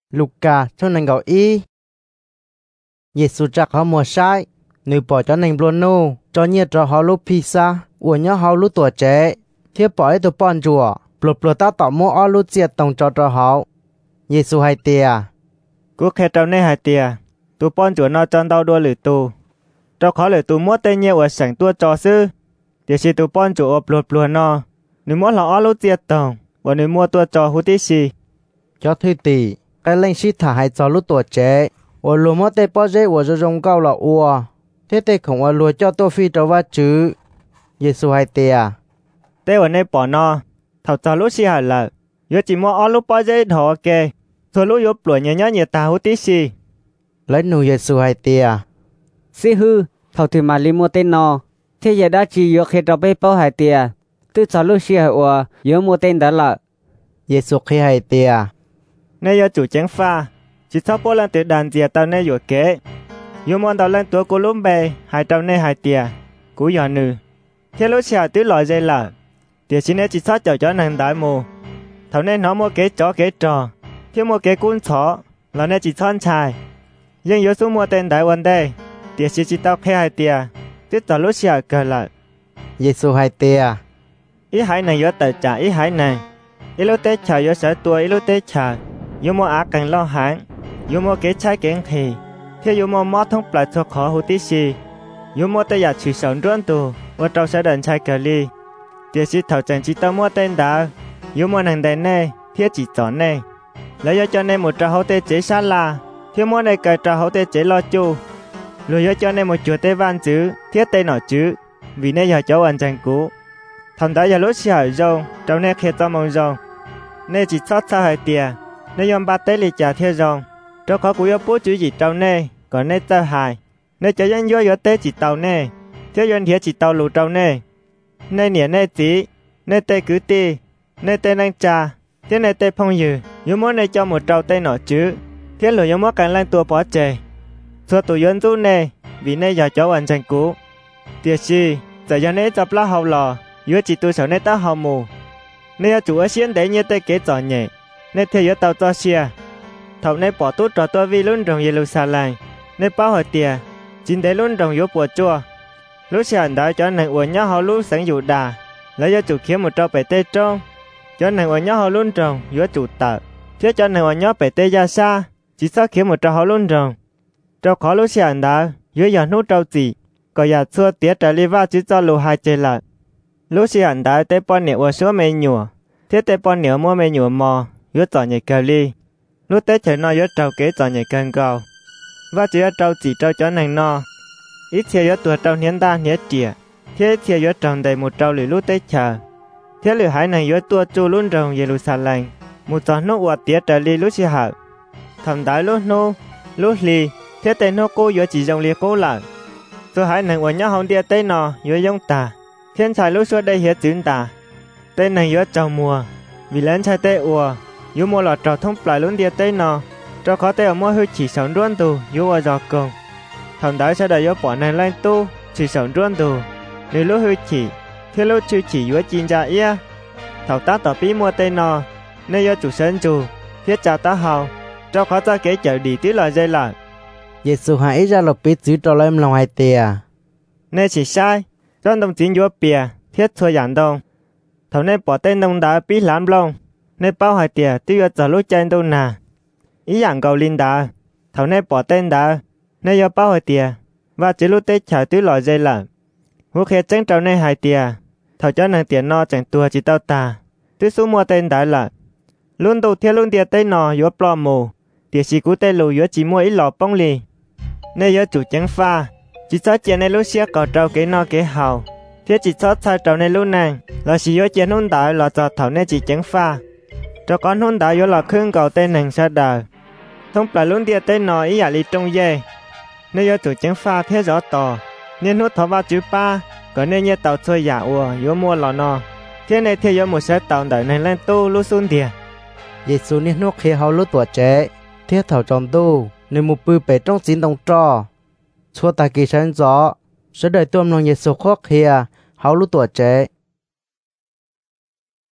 Luca cho nên gọi y. Giêsu chắc họ mùa sai, nữ bỏ cho nên Bruno, cho nhiệt cho họ lúc pizza, của nhớ họ lúc tuổi trẻ, thiết bỏ ấy tụi bọn chùa, bột ta tỏ mua ở lúc diệt tổng cho họ. Giêsu hay tìa. Cú khe trâu nê hai tìa, tụi bọn chùa nó chân đau đua lử tù. Cho khó lử tù mua tên nhiều ở sảnh tua trò sư. Để xì tụi bọn chùa bột nó, nếu mua là ở lúc diệt tổng, và nếu mua tua trò hú tí xì. Cho thư tỷ, cái lệnh sĩ thả hai cho lúc tuổi trẻ, và lùa mất tê bỏ dễ và cho rong cao là ua. Thế tê không ở lùa cho tôi phi trâu vá chứ. Giêsu hay tìa. Tê ở nê bỏ nó, thảo cho lúc xì hả lợ. Yếu chỉ mua ở lúc bỏ dễ thỏ kê. Thôi lúc yếu bột nhớ nhớ ta hú tí xì. Lấy nụ Giêsu hay tìa. Sĩ hư, thảo thì mà li mua tên nó. Thế giờ đã chỉ yếu khi trò bê bao hai tìa. Tư cho lúc xì hả ua, yếu mua tên đó lợ. Giêsu khi hay tìa. Nê yếu chủ chén pha. Chỉ sau bố lên từ đàn dìa tao nê yếu kế. Yếu môn tao lên tuổi của lúc bê, hai tao nê hai tìa. Cú nhỏ nữ. Thế lúc xì hả tứ loại dây lợ. Tìa xin nê chỉ sát cho nàng đại mù. Thảo nê nó mua kế chó kế trò. Thế mua kế cuốn chó. Là nê chỉ son chài. Nhưng yếu xuống mua tên đại vấn đề. Tìa xin chỉ tao khê hai tìa. Tức tao lúc xì hả cờ lợ. Giêsu hay tìa. Ý hãy này yếu tờ trả ý hãy này. Ý lúc tế chờ yếu sở tua ý lúc tế chờ. Yếu mua á càng lo hãng. Yếu mua kế trái kế thì. Thế yếu mua mó thông lại thuộc khó hữu tí xì. Yếu mua tế giả chửi sống rưỡng tù. Và trâu sẽ đần trái cờ ly. Tìa sĩ thảo chẳng chỉ tao mua tên đá. Yếu mua nàng đầy nê. Thiết chỉ gió nê. Lấy yếu cho nên một trò hậu tế chế sát là. Thiết mua này cài trò hậu tế chế lo chu. Lùi yếu cho nên một chùa tế văn chứ. Thiết tế nọ chứ. Vì nê giờ cháu ăn chẳng cú. Thằng đã giờ lúc xì hỏi rồng. Trâu nê khế cho mong rồng. Nê chỉ sót xa hỏi tìa. Nê yom ba tế lì trả thiê rồng. Trâu khó cú yếu bố chú gì trâu nê. Còn nê tao hài. Nê cho dân yếu yếu tế chỉ tàu nê. Thế dân thiê chỉ tàu lù trâu nê. Nê nỉa nê tí. Nê tê cứ ti. Nê tê năng trà. Thế nê tê phong dư. Yếu mốt nê cho một trâu tê nọ chứ. Thế lửa yếu mốt càng lên tua bó chề. Xua tù dân rú nê. Vì nê giờ cháu ăn chẳng cú. Tiệt xì. Giờ dân nê chập lá hầu lò. Yếu chỉ tu sở nê ta hầu mù. Nê chủ ở xiên để như tê kế giỏ nhẹ. Nê theo yếu tàu cho xìa. Thầu nê bỏ tốt trò tua vi luôn rồng Jerusalem. Nê báo hỏi tìa. Chính để luôn rồng yếu bùa chua. Lúc xìa đã cho nàng ủa nhá hầu lúc sáng dụ đà. Lấy cho chủ khiến một trò bể tê trông. Cho nàng ủa nhá hầu luôn rồng yếu chủ tợ. Phía cho nàng ủa nhá bể tê ra xa. Chỉ sao khiến một trò hầu luôn rồng. Trò khó lúc xìa đã yếu giờ nút trâu gì. Có giờ xua tía trở li va chỉ cho lù hai chê lợn. Lúc xì hẳn đã tế bọn nịa ua số mê nhùa. Thế tế bọn nịa mua mê nhùa mò. Yếu tỏ nhảy cờ ly. Lúc tế chảy no yếu trâu kế tỏ nhảy cân gầu. Và chỉ yếu trâu chỉ trâu cho nàng no. Ít thiệt yếu tùa trâu hiến đa hiến trịa. Thế thiệt yếu trồng đầy một trâu lì lúc tế chờ. Thế lì hải nàng yếu tua chu luôn rồng Jerusalem. Một giọt nước ua tía trở ly lúc xì hở. Thầm đáy lúc nô. Lúc ly. Thế tế nô cô yếu chỉ dòng lia cố lợn. Rồi hải nàng ua nhá hông tia tế nò yếu dông tà. Thiên才lúc xưa đây hiết chứng tà. Tên này yếu trầu mùa. Vì lên chai tê ùa. Yếu mua lọt trầu thông lại luôn địa tê nọ. Trầu khó tê ở mua hư chỉ sống ruôn tù. Yếu ở giọt cùng. Thằng đáy sẽ đợi yếu bỏ này lên tu. Chỉ sống ruôn tù. Nếu lúc hư chỉ. Thế lúc chư chỉ yếu chín ra ia. Thảo tá tỏ bí mua tê nọ. Nên yếu chủ sân chủ. Thiết trả tá hào. Trầu khó ta kế chở đi tí lời dây lại. Giêsu hãy ra lộc biết giữ cho em lòng hai tìa. Nên chỉ sai. Trong đồng chính yếu bìa, thiết thua giản đông. Thảo nên bỏ tên đông đá bí lãm lông. Nên bao hải tìa tiêu yếu giờ lúc chân đông nà. Ý dạng cầu linh đá. Thảo nên bỏ tên đá. Nên yếu bao hải tìa. Và chỉ lúc tết chở tứ loại dây lợn. Hú khế tránh trâu nên hải tìa. Thảo cho nàng tiền no chẳng tua chỉ tao tà. Tứ số mua tên đá lợn. Luôn đầu thiết luôn tìa tên nò yếu plò mù. Tìa xì cú tên lù yếu chỉ mua ít lò bông lì. Nên yếu chủ tránh pha. Chỉ cho chuyện này lúc xưa có trâu kế no kế hào. Thế chỉ cho thay trâu này lúc này. Là chỉ có chuyện hôn đảo là cho thảo này chỉ chẳng pha. Cho con hôn đảo yếu là khương cầu tên nàng xa đời. Thông lại luôn địa tên nó ý giả lý trong dê. Nếu yếu chủ chẳng pha thế rõ tỏ. Nên hút thảo vào chữ ba. Có nên như tàu chơi giả ua yếu mua lò no. Thế này thì yếu một xe tàu đợi này lên tu lúc xuân địa. Giêsu nên nốt khi hào lúc tuổi trẻ. Thế thảo trong tu. Nên một bư bể trong chín đồng trò. Chua ta kỳ sáng gió. Sẽ đợi tôm lòng Giêsu khóc hìa. Hào lúc tuổi trẻ.